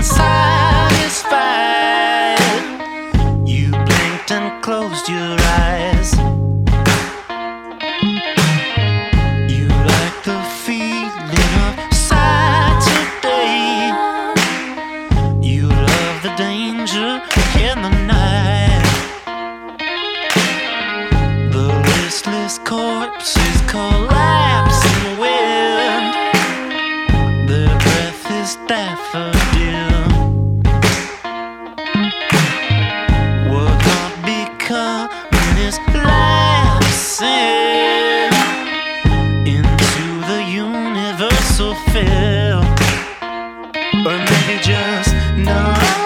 satisfied. You blinked and closed your eyes. You like the feeling of Saturday. You love the danger in the night. The listless corpses collapse in the wind. Their breath is daffodil. What not becoming is lapsing into the universal fill. Or maybe just no.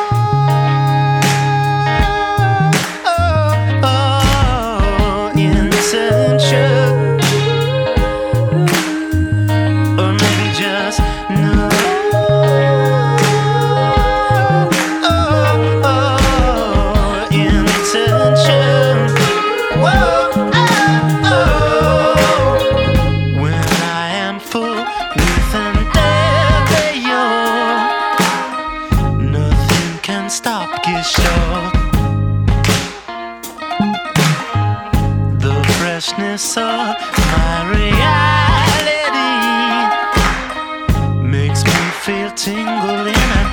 Stop, get short. The freshness of my reality makes me feel tingling.